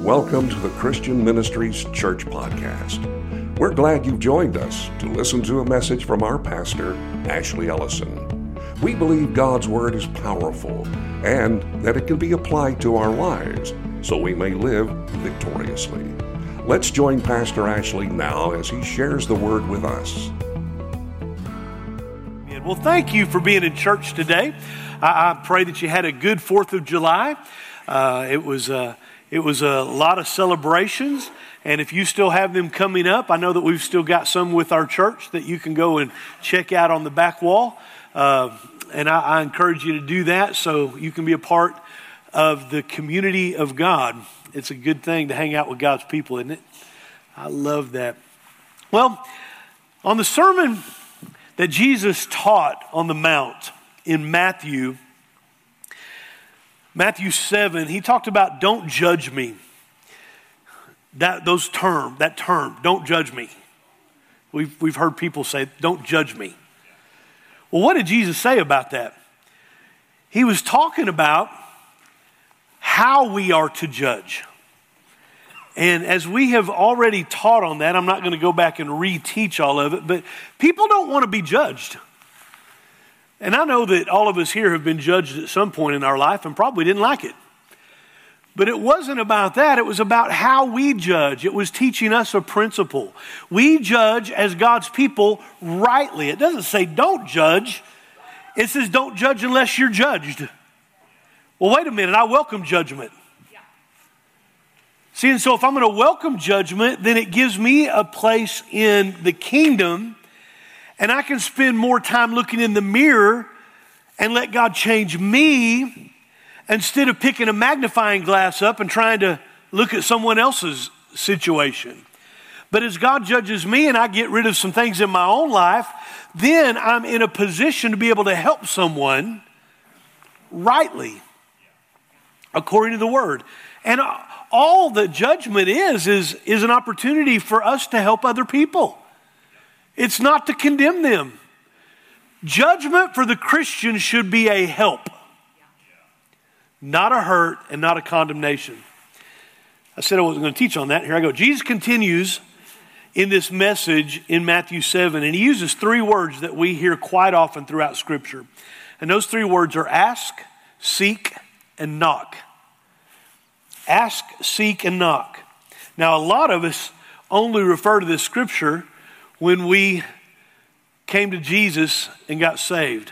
Welcome to the Christian Ministries Church Podcast. We're glad you've joined us to listen to a message from our pastor, Ashley Ellison. We believe God's Word is powerful and that it can be applied to our lives so we may live victoriously. Let's join Pastor Ashley now as he shares the Word with us. Well, thank you for being in church today. I pray that you had a good 4th of July. It was a lot of celebrations, and if you still have them coming up, I know that we've still got some with our church that you can go and check out on the back wall, and I encourage you to do that so you can be a part of the community of God. It's a good thing to hang out with God's people, isn't it? I love that. Well, on the sermon that Jesus taught on the Mount in Matthew 7, he talked about don't judge me. That term, don't judge me. We've heard people say, don't judge me. Well, what did Jesus say about that? He was talking about how we are to judge. And as we have already taught on that, I'm not going to go back and reteach all of it, but people don't want to be judged. And I know that all of us here have been judged at some point in our life and probably didn't like it. But it wasn't about that. It was about how we judge. It was teaching us a principle. We judge as God's people rightly. It doesn't say don't judge. It says don't judge unless you're judged. Well, wait a minute. I welcome judgment. See, and so if I'm going to welcome judgment, then it gives me a place in the kingdom, and I can spend more time looking in the mirror and let God change me instead of picking a magnifying glass up and trying to look at someone else's situation. But as God judges me and I get rid of some things in my own life, then I'm in a position to be able to help someone rightly, according to the Word. And all that judgment is an opportunity for us to help other people. It's not to condemn them. Judgment for the Christian should be a help, not a hurt and not a condemnation. I said I wasn't going to teach on that. Here I go. Jesus continues in this message in Matthew 7, and he uses 3 words that we hear quite often throughout Scripture. And those 3 words are ask, seek, and knock. Ask, seek, and knock. Now, a lot of us only refer to this scripture when we came to Jesus and got saved.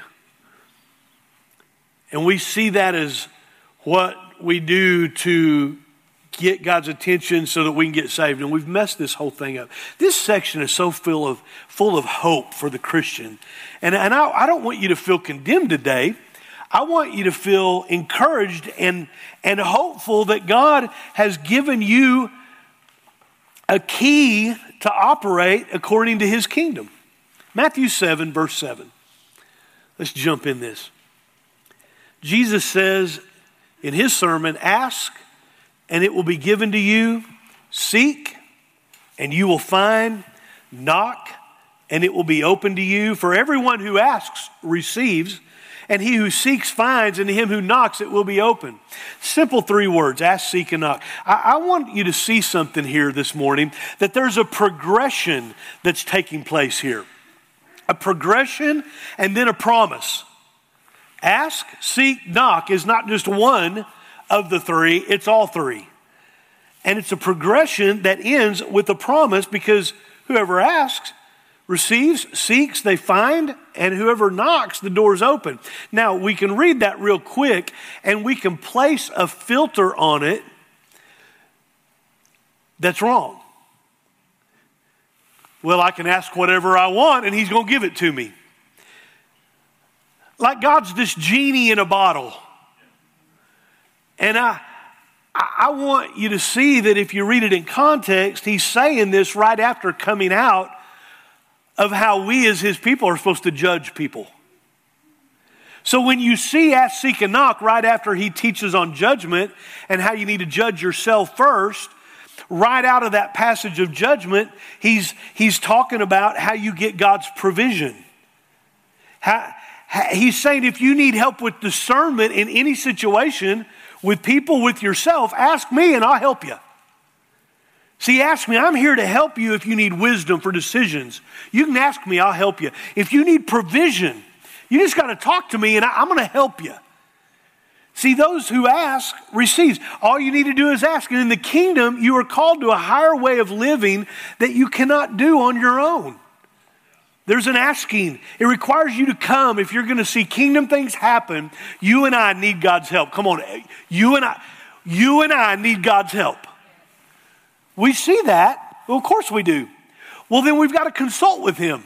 And we see that as what we do to get God's attention so that we can get saved. And we've messed this whole thing up. This section is so full of hope for the Christian. And I don't want you to feel condemned today. I want you to feel encouraged and hopeful that God has given you a key to operate according to his kingdom. Matthew 7, verse 7. Let's jump in this. Jesus says in his sermon, ask and it will be given to you. Seek and you will find. Knock and it will be open to you. For everyone who asks receives, and he who seeks finds, and to him who knocks it will be open. Simple 3 words, ask, seek, and knock. I want you to see something here this morning, that there's a progression that's taking place here. A progression and then a promise. Ask, seek, knock is not just one of the 3, it's all 3. And it's a progression that ends with a promise, because whoever asks receives, seeks, they find, and whoever knocks, the door's open. Now, we can read that real quick, and we can place a filter on it that's wrong. Well, I can ask whatever I want, and he's going to give it to me. Like God's this genie in a bottle. And I want you to see that if you read it in context, he's saying this right after coming out of how we as his people are supposed to judge people. So when you see ask, seek, and knock right after he teaches on judgment and how you need to judge yourself first, right out of that passage of judgment, he's talking about how you get God's provision. He's saying if you need help with discernment in any situation, with people, with yourself, ask me and I'll help you. See, ask me. I'm here to help you if you need wisdom for decisions. You can ask me, I'll help you. If you need provision, you just got to talk to me and I'm going to help you. See, those who ask receives. All you need to do is ask. And in the kingdom, you are called to a higher way of living that you cannot do on your own. There's an asking. It requires you to come. If you're going to see kingdom things happen, you and I need God's help. Come on. You and I need God's help. We see that. Well, of course we do. Well, then we've got to consult with him.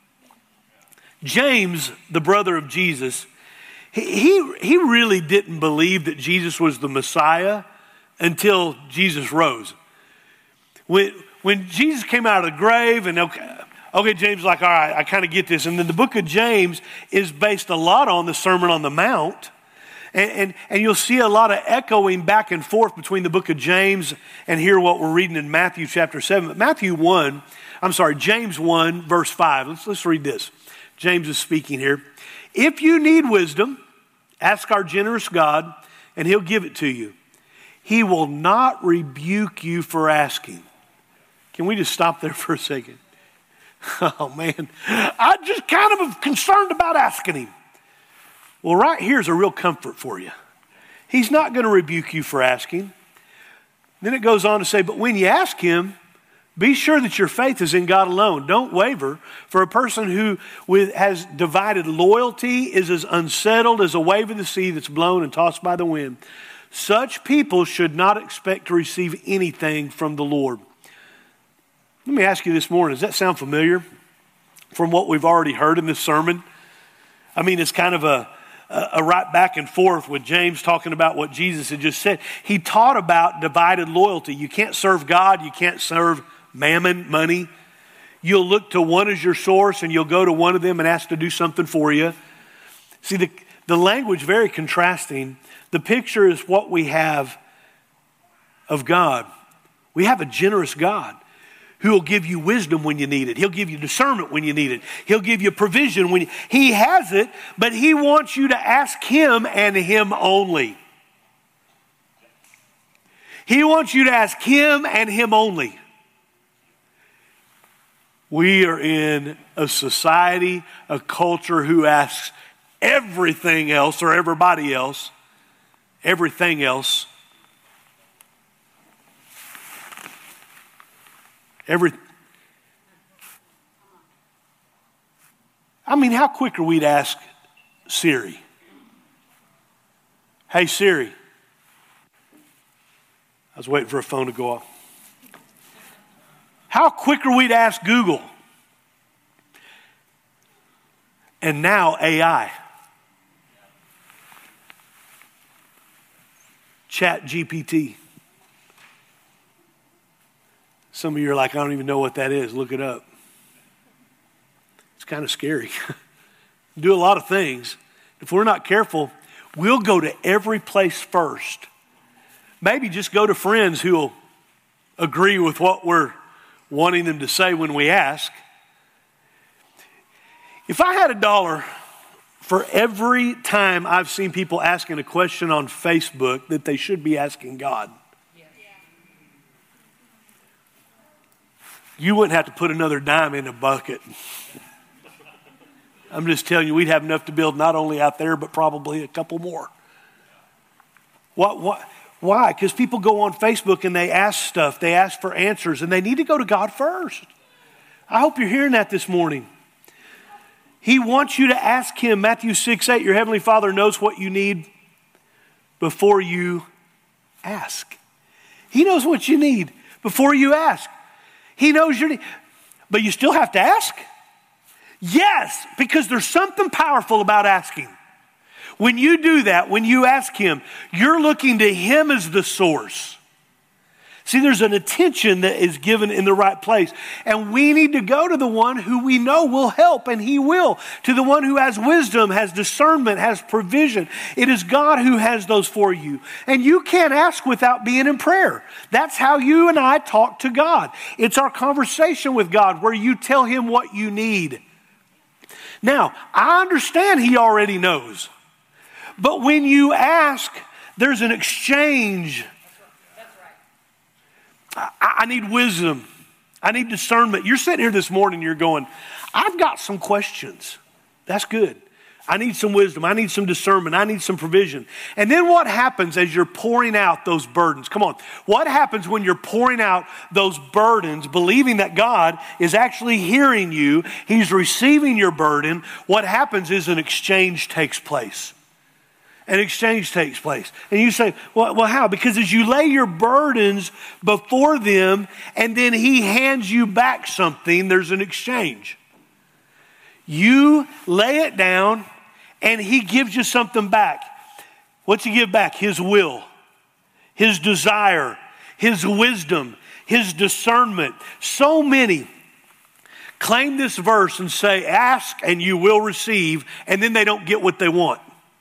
James, the brother of Jesus, he really didn't believe that Jesus was the Messiah until Jesus rose. When Jesus came out of the grave, and okay, James is like, all right, I kind of get this. And then the book of James is based a lot on the Sermon on the Mount. And you'll see a lot of echoing back and forth between the book of James and here what we're reading in Matthew chapter 7. But James 1, verse 5. Let's read this. James is speaking here. If you need wisdom, ask our generous God, and he'll give it to you. He will not rebuke you for asking. Can we just stop there for a second? Oh, man. I'm just kind of concerned about asking him. Well, right here's a real comfort for you. He's not going to rebuke you for asking. Then it goes on to say, but when you ask him, be sure that your faith is in God alone. Don't waver. For a person who has divided loyalty is as unsettled as a wave of the sea that's blown and tossed by the wind. Such people should not expect to receive anything from the Lord. Let me ask you this morning, does that sound familiar from what we've already heard in this sermon? I mean, it's kind of a right back and forth with James talking about what Jesus had just said. He taught about divided loyalty. You can't serve God. You can't serve mammon, money. You'll look to one as your source and you'll go to one of them and ask to do something for you. See, the language, very contrasting. The picture is what we have of God. We have a generous God who will give you wisdom when you need it. He'll give you discernment when you need it. He'll give you provision when he has it, but he wants you to ask him and him only. He wants you to ask him and him only. We are in a society, a culture who asks everything else or everybody else, everything else. How quick are we to ask Siri? Hey, Siri. I was waiting for a phone to go off. How quick are we to ask Google? And now AI. ChatGPT. Some of you are like, I don't even know what that is. Look it up. It's kind of scary. Do a lot of things. If we're not careful, we'll go to every place first. Maybe just go to friends who will agree with what we're wanting them to say when we ask. If I had $1 for every time I've seen people asking a question on Facebook that they should be asking God, you wouldn't have to put another dime in a bucket. I'm just telling you, we'd have enough to build not only out there, but probably a couple more. Why? Because people go on Facebook and they ask stuff. They ask for answers, and they need to go to God first. I hope you're hearing that this morning. He wants you to ask him. Matthew 6:8, your heavenly Father knows what you need before you ask. He knows what you need before you ask. He knows your need. But you still have to ask? Yes, because there's something powerful about asking. When you do that, when you ask him, you're looking to him as the source. See, there's an attention that is given in the right place. And we need to go to the one who we know will help, and he will. To the one who has wisdom, has discernment, has provision. It is God who has those for you. And you can't ask without being in prayer. That's how you and I talk to God. It's our conversation with God where you tell him what you need. Now, I understand he already knows. But when you ask, there's an exchange. I need wisdom. I need discernment. You're sitting here this morning, you're going, I've got some questions. That's good. I need some wisdom. I need some discernment. I need some provision. And then what happens as you're pouring out those burdens? Come on. What happens when you're pouring out those burdens, believing that God is actually hearing you, He's receiving your burden? What happens is an exchange takes place. An exchange takes place. And you say, well, how? Because as you lay your burdens before them and then He hands you back something, there's an exchange. You lay it down and He gives you something back. What's He give back? His will, His desire, His wisdom, His discernment. So many claim this verse and say, ask and you will receive, and then they don't get what they want.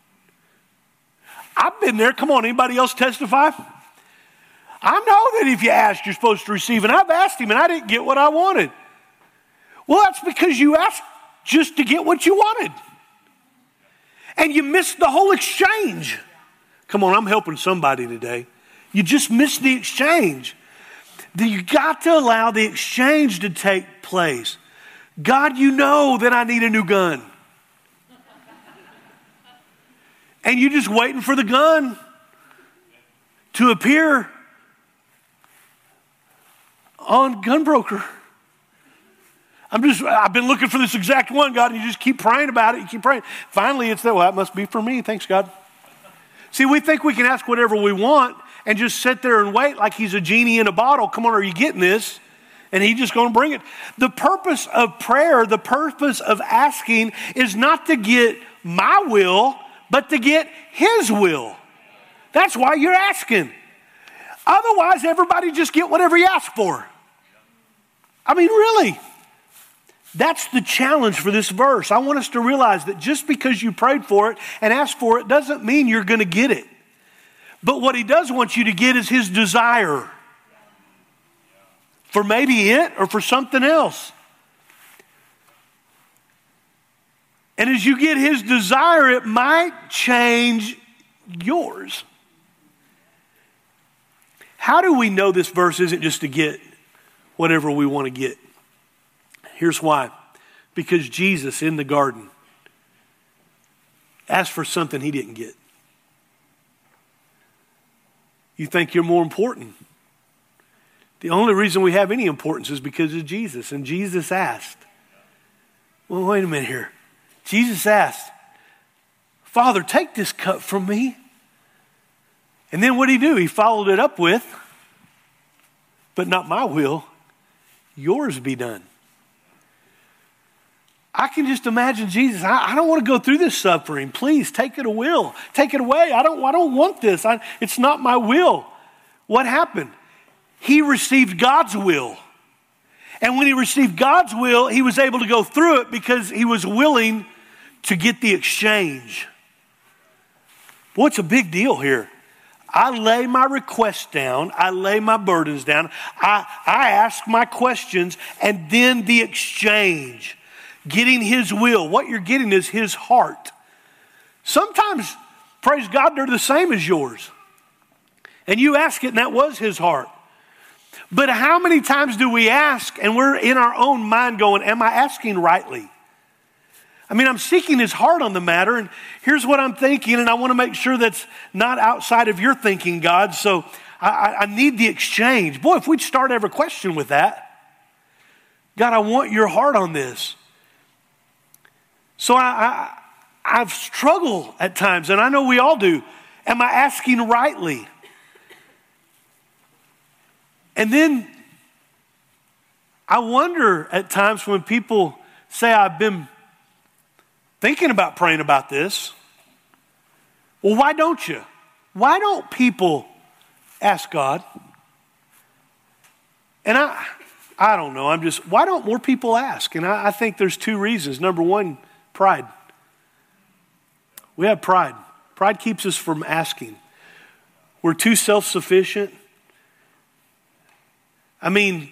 I've been there. Come on, anybody else testify? I know that if you ask, you're supposed to receive, and I've asked Him and I didn't get what I wanted. Well, that's because you asked just to get what you wanted. And you missed the whole exchange. Come on, I'm helping somebody today. You just missed the exchange. You got to allow the exchange to take place. God, you know that I need a new gun. And you're just waiting for the gun to appear on Gunbroker. I've been looking for this exact one, God, and you just keep praying about it. You keep praying. Finally, it's that, well, that must be for me. Thanks, God. See, we think we can ask whatever we want and just sit there and wait like He's a genie in a bottle. Come on, are you getting this? And He's just going to bring it. The purpose of prayer, the purpose of asking is not to get my will, but to get His will. That's why you're asking. Otherwise, everybody just get whatever you ask for. I mean, really. That's the challenge for this verse. I want us to realize that just because you prayed for it and asked for it doesn't mean you're going to get it. But what He does want you to get is His desire for maybe it or for something else. And as you get His desire, it might change yours. How do we know this verse isn't just to get whatever we want to get? Here's why. Because Jesus in the garden asked for something He didn't get. You think you're more important. The only reason we have any importance is because of Jesus. And Jesus asked. Well, wait a minute here. Jesus asked, Father, take this cup from me. And then what did He do? He followed it up with, but not my will, yours be done. I can just imagine Jesus. I don't want to go through this suffering. Please take it away. Take it away. I don't want this. It's not my will. What happened? He received God's will. And when He received God's will, He was able to go through it because He was willing to get the exchange. Boy, it's a big deal here. I lay my requests down. I lay my burdens down. I ask my questions, and then the exchange. Getting His will. What you're getting is His heart. Sometimes, praise God, they're the same as yours. And you ask it, and that was His heart. But how many times do we ask, and we're in our own mind going, am I asking rightly? I mean, I'm seeking His heart on the matter, and here's what I'm thinking, and I want to make sure that's not outside of your thinking, God, so I need the exchange. Boy, if we'd start every question with that, God, I want your heart on this. So I've struggled at times, and I know we all do. Am I asking rightly? And then I wonder at times when people say, I've been thinking about praying about this. Well, why don't you? Why don't people ask God? And I don't know. Why don't more people ask? And I think there's two reasons. Number one, pride. We have pride. Pride keeps us from asking. We're too self-sufficient. I mean,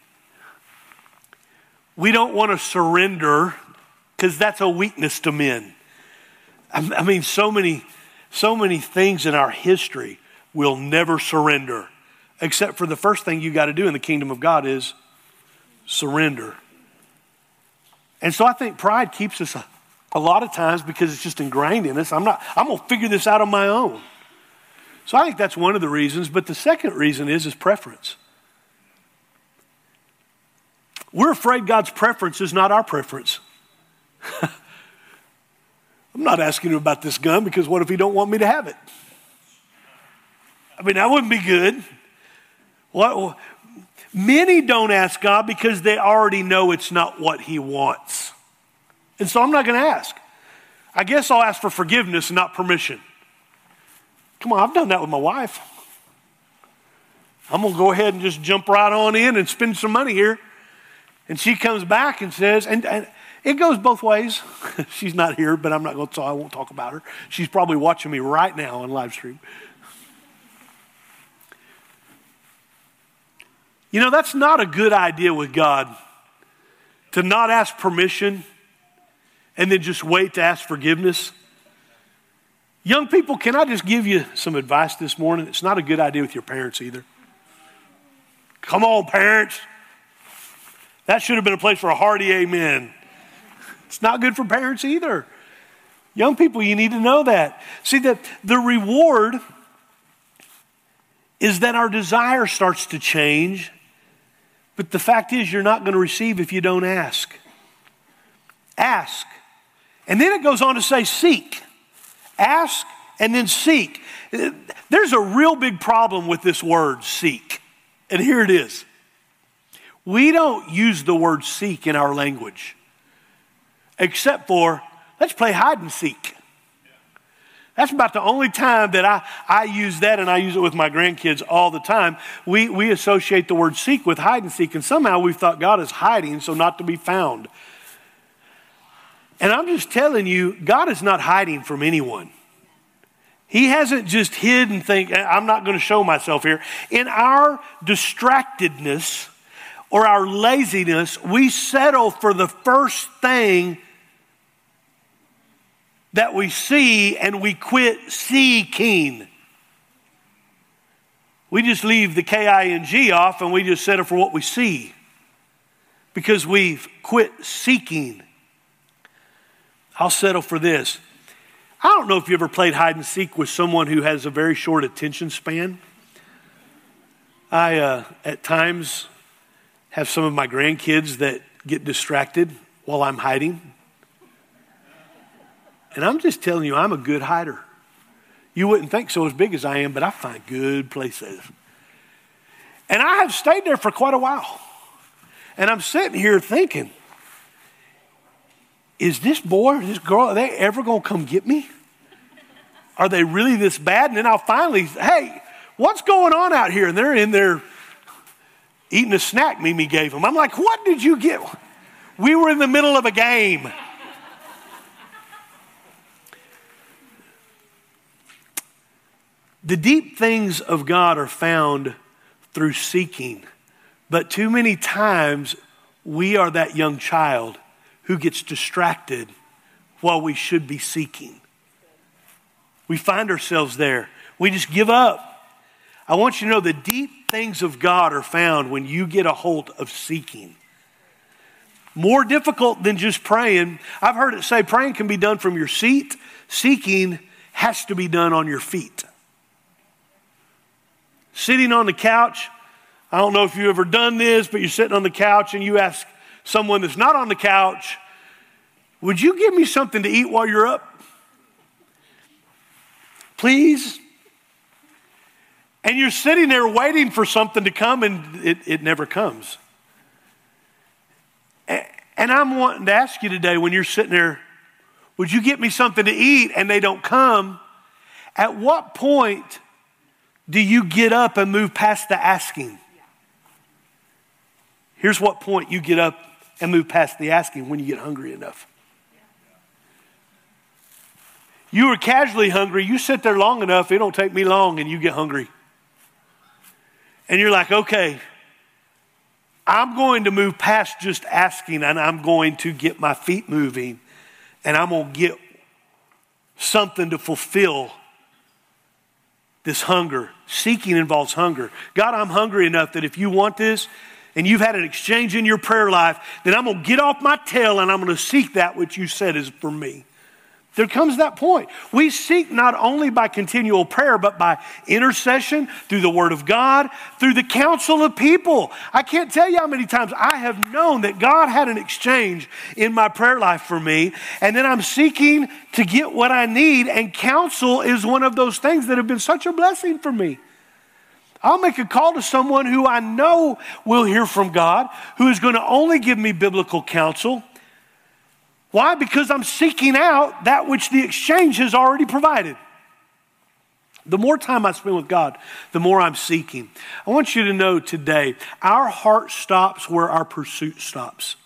we don't want to surrender because that's a weakness to men. I mean, so many things in our history will never surrender. except for the first thing you got to do in the kingdom of God is surrender. And so I think pride keeps us a lot of times because it's just ingrained in us. I'm going to figure this out on my own. So I think that's one of the reasons. But the second reason is preference. We're afraid God's preference is not our preference. I'm not asking him about this gun because what if he don't want me to have it? I mean, that wouldn't be good. What? Many don't ask God because they already know it's not what he wants. And so I'm not going to ask. I guess I'll ask for forgiveness and not permission. Come on, I've done that with my wife. I'm going to go ahead and just jump right on in and spend some money here. And she comes back and says, and it goes both ways. She's not here, but I'm not going to, so I won't talk about her. She's probably watching me right now on live stream. You know, that's not a good idea with God, to not ask permission and then just wait to ask forgiveness. Young people, can I just give you some advice this morning? It's not a good idea with your parents either. Come on, parents. That should have been a place for a hearty amen. It's not good for parents either. Young people, you need to know that. See, that the reward is that our desire starts to change. But the fact is, you're not going to receive if you don't ask. Ask. And then it goes on to say seek. Ask and then seek. There's a real big problem with this word seek. And here it is. We don't use the word seek in our language. Except for, let's play hide and seek. That's about the only time that I use that, and I use it with my grandkids all the time. We associate the word seek with hide and seek, and somehow we've thought God is hiding, so not to be found. And I'm just telling you, God is not hiding from anyone. He hasn't just hid and think, I'm not going to show myself here. In our distractedness or our laziness, we settle for the first thing that we see, and we quit seeking. We just leave the K-I-N-G off and we just settle for what we see because we've quit seeking. I'll settle for this. I don't know if you ever played hide and seek with someone who has a very short attention span. I, at times, have some of my grandkids that get distracted while I'm hiding. And I'm just telling you, I'm a good hider. You wouldn't think so as big as I am, but I find good places. And I have stayed there for quite a while. And I'm sitting here thinking, is this boy or this girl, are they ever going to come get me? Are they really this bad? And then I'll finally, hey, what's going on out here? And they're in there eating a snack Mimi gave them. I'm like, what did you get? We were in the middle of a game. The deep things of God are found through seeking. But too many times we are that young child who gets distracted while we should be seeking. We find ourselves there. We just give up. I want you to know the deep things of God are found when you get a hold of seeking. More difficult than just praying. I've heard it say praying can be done from your seat. Seeking has to be done on your feet. Sitting on the couch, I don't know if you've ever done this, but you're sitting on the couch and you ask someone that's not on the couch, would you give me something to eat while you're up? Please? And you're sitting there waiting for something to come and it never comes. And I'm wanting to ask you today, when you're sitting there, would you get me something to eat and they don't come? At what point do you get up and move past the asking? Here's what point you get up and move past the asking: when you get hungry enough. You are casually hungry. You sit there long enough, it don't take me long, and you get hungry. And you're like, okay, I'm going to move past just asking, and I'm going to get my feet moving, and I'm going to get something to fulfill this hunger. Seeking involves hunger. God, I'm hungry enough that if you want this and you've had an exchange in your prayer life, then I'm going to get off my tail and I'm going to seek that which you said is for me. There comes that point. We seek not only by continual prayer, but by intercession, through the Word of God, through the counsel of people. I can't tell you how many times I have known that God had an exchange in my prayer life for me, and then I'm seeking to get what I need, and counsel is one of those things that have been such a blessing for me. I'll make a call to someone who I know will hear from God, who is going to only give me biblical counsel. Why? Because I'm seeking out that which the exchange has already provided. The more time I spend with God, the more I'm seeking. I want you to know today, our heart stops where our pursuit stops.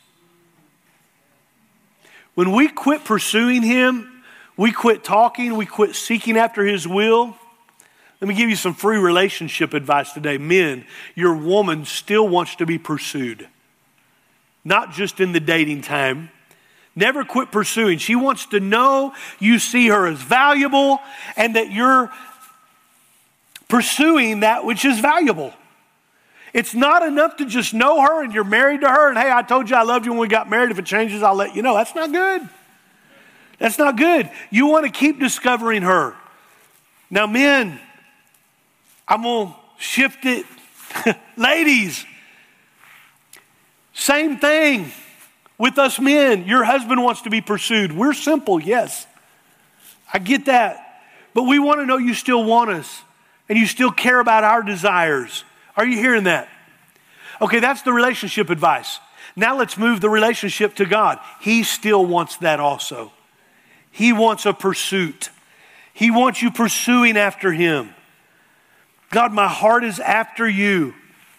When we quit pursuing Him, we quit talking, we quit seeking after His will. Let me give you some free relationship advice today. Men, your woman still wants to be pursued. Not just in the dating time. Never quit pursuing. She wants to know you see her as valuable and that you're pursuing that which is valuable. It's not enough to just know her and you're married to her and, hey, I told you I loved you when we got married. If it changes, I'll let you know. That's not good. That's not good. You want to keep discovering her. Now, men, I'm going to shift it. Ladies, same thing. With us men, your husband wants to be pursued. We're simple, yes. I get that. But we want to know you still want us and you still care about our desires. Are you hearing that? Okay, that's the relationship advice. Now let's move the relationship to God. He still wants that also. He wants a pursuit. He wants you pursuing after Him. God, my heart is after you.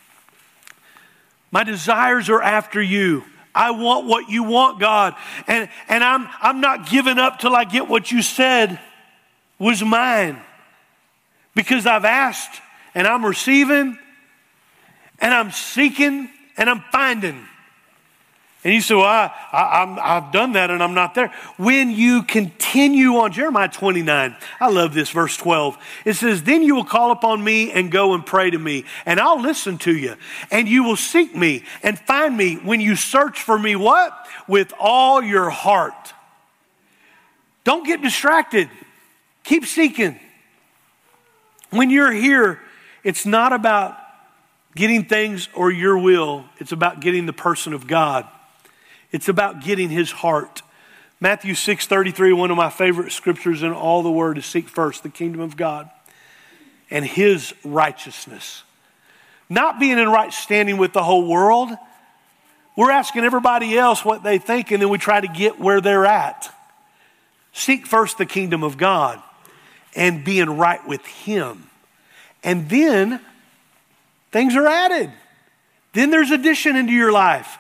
My desires are after you. I want what you want, God. And I'm not giving up till I get what you said was mine. Because I've asked and I'm receiving and I'm seeking and I'm finding. And you say, well, I've done that and I'm not there. When you continue on, Jeremiah 29, I love this, verse 12. It says, then you will call upon me and go and pray to me, and I'll listen to you. And you will seek me and find me when you search for me, what? With all your heart. Don't get distracted. Keep seeking. When you're here, it's not about getting things or your will. It's about getting the person of God. It's about getting His heart. Matthew 6:33, one of my favorite scriptures in all the Word, is seek first the kingdom of God and His righteousness. Not being in right standing with the whole world. We're asking everybody else what they think and then we try to get where they're at. Seek first the kingdom of God and being right with Him. And then things are added. Then there's addition into your life.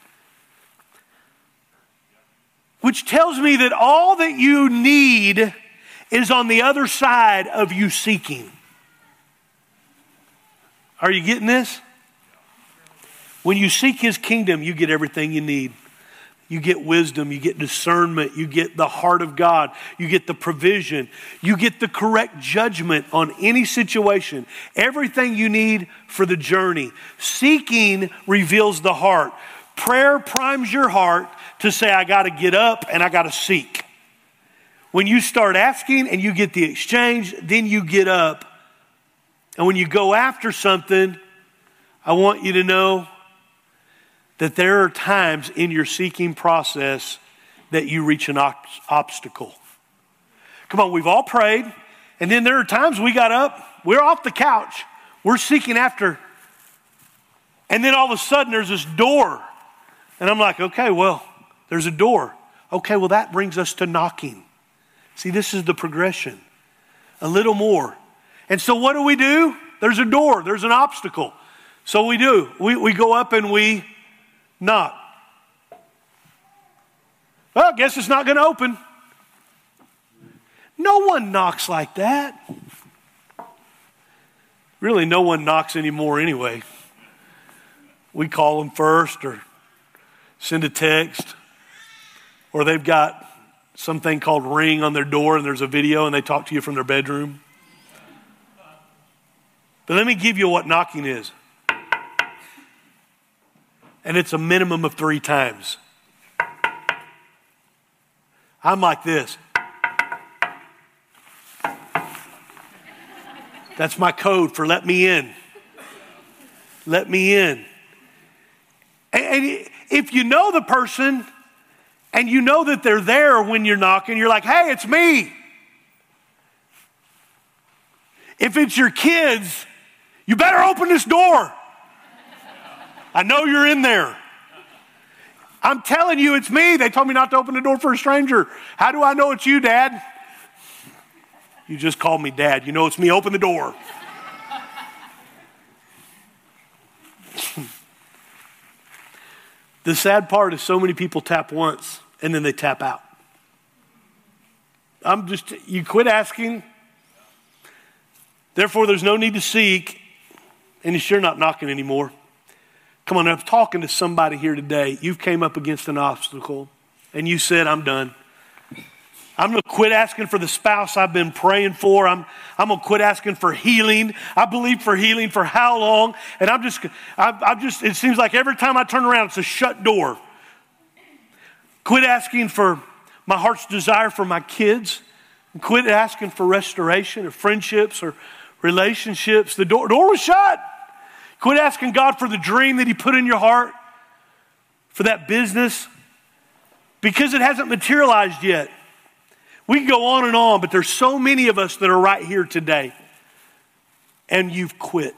Which tells me that all that you need is on the other side of you seeking. Are you getting this? When you seek His kingdom, you get everything you need. You get wisdom, you get discernment, you get the heart of God, you get the provision, you get the correct judgment on any situation. Everything you need for the journey. Seeking reveals the heart. Prayer primes your heart to say, I got to get up and I got to seek. When you start asking and you get the exchange, then you get up. And when you go after something, I want you to know that there are times in your seeking process that you reach an obstacle. Come on, we've all prayed. And then there are times we got up, we're off the couch, we're seeking after. And then all of a sudden there's this door. And I'm like, okay, well, there's a door. Okay, well, that brings us to knocking. See, this is the progression. A little more. And so what do? There's a door. There's an obstacle. So we do. We go up and we knock. Well, I guess it's not going to open. No one knocks like that. Really, no one knocks anymore anyway. We call them first or send a text. Or they've got something called Ring on their door and there's a video and they talk to you from their bedroom. But let me give you what knocking is. And it's a minimum of 3 times. I'm like this. That's my code for let me in. Let me in. And if you know the person and you know that they're there when you're knocking, you're like, hey, it's me. If it's your kids, you better open this door. I know you're in there. I'm telling you, it's me. They told me not to open the door for a stranger. How do I know it's you, Dad? You just called me Dad. You know it's me. Open the door. The sad part is so many people tap once and then they tap out. You quit asking. Therefore, there's no need to seek. And you're sure not knocking anymore. Come on, I'm talking to somebody here today. You came up against an obstacle and you said, I'm done. I'm going to quit asking for the spouse I've been praying for. I'm going to quit asking for healing. I believe for healing for how long? And it seems like every time I turn around, it's a shut door. Quit asking for my heart's desire for my kids. And quit asking for restoration of friendships or relationships. The door was shut. Quit asking God for the dream that he put in your heart, for that business, because it hasn't materialized yet. We can go on, but there's so many of us that are right here today, and you've quit.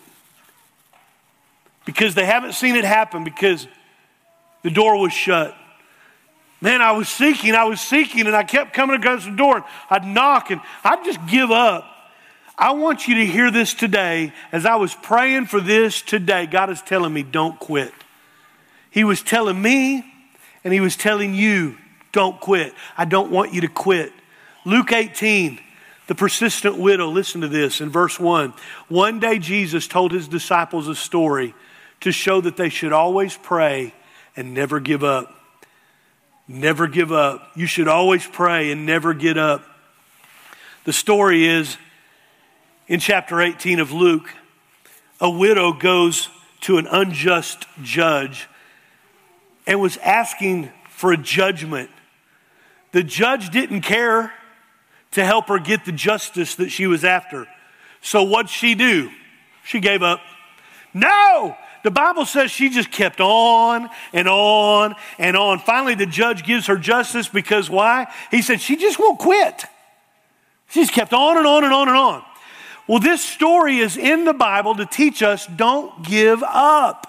Because they haven't seen it happen, because the door was shut. Man, I was seeking, and I kept coming against the door, and I'd knock, and I'd just give up. I want you to hear this today. As I was praying for this today, God is telling me, don't quit. He was telling me, and he was telling you, don't quit. I don't want you to quit. Luke 18, the persistent widow, listen to this in verse 1. One day Jesus told his disciples a story to show that they should always pray and never give up. Never give up. You should always pray and never get up. The story is, in chapter 18 of Luke, a widow goes to an unjust judge and was asking for a judgment. The judge didn't care to help her get the justice that she was after. So what'd she do? She gave up. No! The Bible says she just kept on and on and on. Finally, the judge gives her justice because why? He said she just won't quit. She's kept on and on and on and on. Well, this story is in the Bible to teach us don't give up.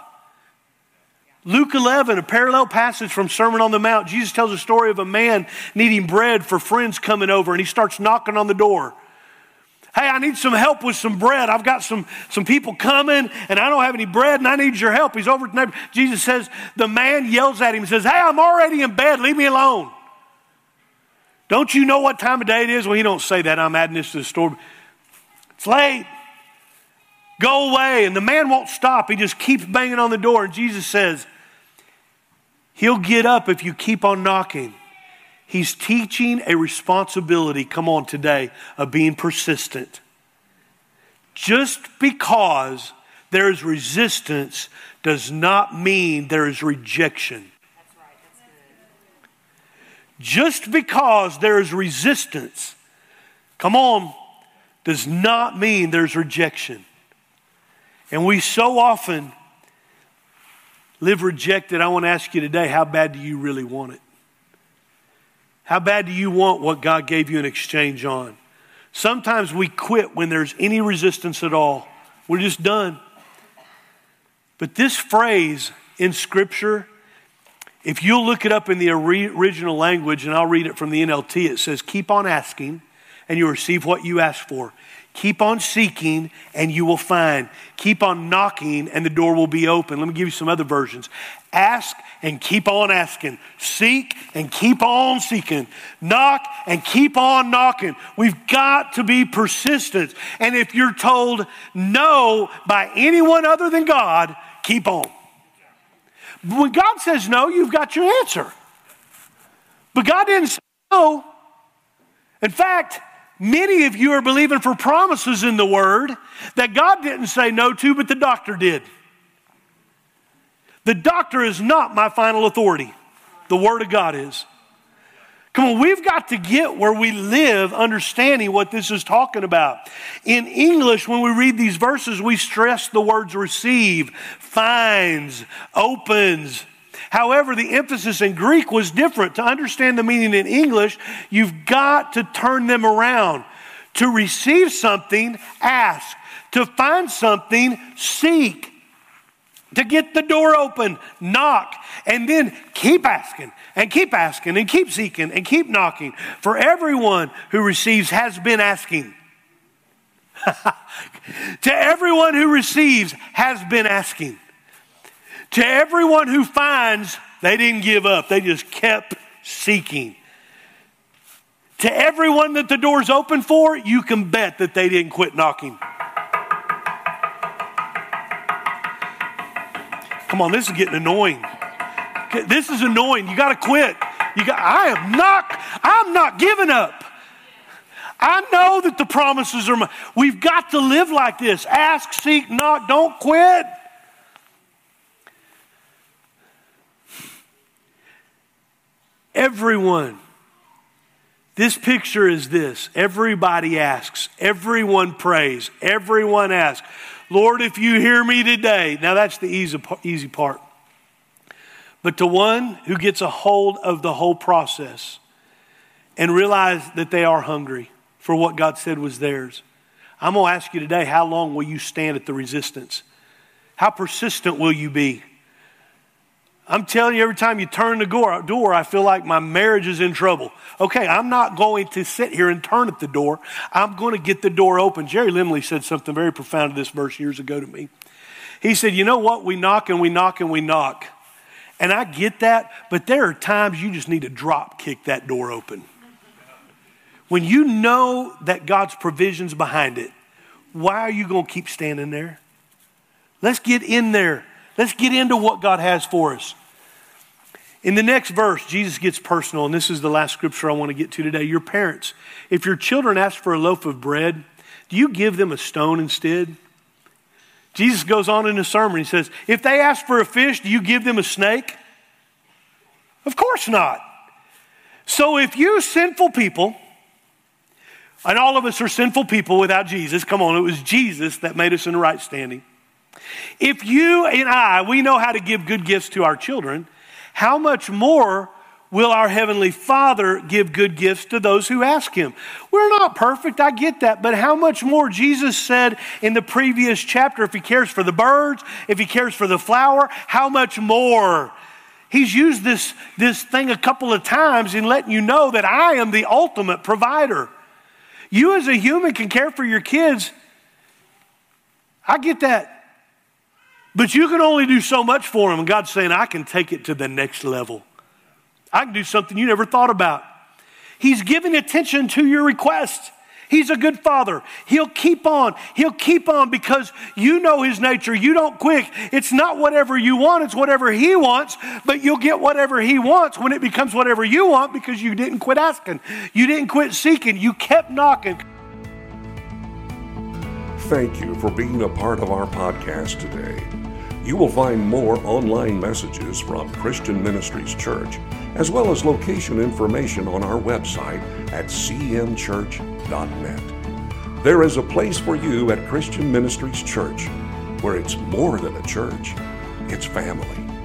Luke 11, a parallel passage from Sermon on the Mount, Jesus tells a story of a man needing bread for friends coming over, and he starts knocking on the door. Hey, I need some help with some bread. I've got some people coming, and I don't have any bread, and I need your help. He's over at the neighbor. Jesus says, the man yells at him and says, hey, I'm already in bed. Leave me alone. Don't you know what time of day it is? Well, he don't say that. I'm adding this to the story. It's late. Go away. And the man won't stop. He just keeps banging on the door. And Jesus says, he'll get up if you keep on knocking. He's teaching a responsibility, come on today, of being persistent. Just because there is resistance does not mean there is rejection. That's right. That's good. Just because there is resistance, come on, does not mean there's rejection. And we so often live rejected. I want to ask you today, how bad do you really want it? How bad do you want what God gave you in exchange on? Sometimes we quit when there's any resistance at all. We're just done. But this phrase in Scripture, if you'll look it up in the original language, and I'll read it from the NLT, it says, keep on asking and you'll receive what you ask for. Keep on seeking and you will find. Keep on knocking and the door will be open. Let me give you some other versions. Ask and keep on asking. Seek and keep on seeking. Knock and keep on knocking. We've got to be persistent. And if you're told no by anyone other than God, keep on. When God says no, you've got your answer. But God didn't say no. In fact, Many of you are believing for promises in the Word that God didn't say no to, but the doctor did. The doctor is not my final authority. The Word of God is. Come on, we've got to get where we live understanding what this is talking about. In English, when we read these verses, we stress the words receive, finds, opens. However, the emphasis in Greek was different. To understand the meaning in English, you've got to turn them around. To receive something, ask. To find something, seek. To get the door open, knock, and then keep asking and keep asking and keep seeking and keep knocking. For everyone who receives has been asking. To everyone who receives has been asking. To everyone who finds, they didn't give up. They just kept seeking. To everyone that the door's open for, you can bet that they didn't quit knocking. Come on, this is getting annoying. This is annoying. You got to quit. I'm not giving up. I know that the promises are mine. We've got to live like this. Ask, seek, knock. Don't quit. Everyone. This picture is this. Everybody asks. Everyone prays. Everyone asks. Lord, if you hear me today. Now that's the easy part. But to one who gets a hold of the whole process and realize that they are hungry for what God said was theirs, I'm going to ask you today, how long will you stand at the resistance? How persistent will you be? I'm telling you, every time you turn the door, I feel like my marriage is in trouble. Okay, I'm not going to sit here and turn at the door. I'm going to get the door open. Jerry Limley said something very profound to this verse years ago to me. He said, you know what? We knock and we knock and we knock. And I get that, but there are times you just need to drop kick that door open. When you know that God's provision's behind it, why are you going to keep standing there? Let's get in there. Let's get into what God has for us. In the next verse, Jesus gets personal, and this is the last scripture I want to get to today. Your parents, if your children ask for a loaf of bread, do you give them a stone instead? Jesus goes on in the sermon. He says, if they ask for a fish, do you give them a snake? Of course not. So if you sinful people, and all of us are sinful people without Jesus, come on, it was Jesus that made us in right standing. If you and I, we know how to give good gifts to our children, how much more will our Heavenly Father give good gifts to those who ask Him? We're not perfect, I get that, but how much more? Jesus said in the previous chapter, if He cares for the birds, if He cares for the flower, how much more? He's used this thing a couple of times in letting you know that I am the ultimate provider. You as a human can care for your kids. I get that. But you can only do so much for them. And God's saying, I can take it to the next level. I can do something you never thought about. He's giving attention to your request. He's a good father. He'll keep on. He'll keep on because you know His nature. You don't quit. It's not whatever you want. It's whatever He wants. But you'll get whatever He wants when it becomes whatever you want because you didn't quit asking. You didn't quit seeking. You kept knocking. Thank you for being a part of our podcast today. You will find more online messages from Christian Ministries Church, as well as location information on our website at cmchurch.net. There is a place for you at Christian Ministries Church, where it's more than a church, it's family.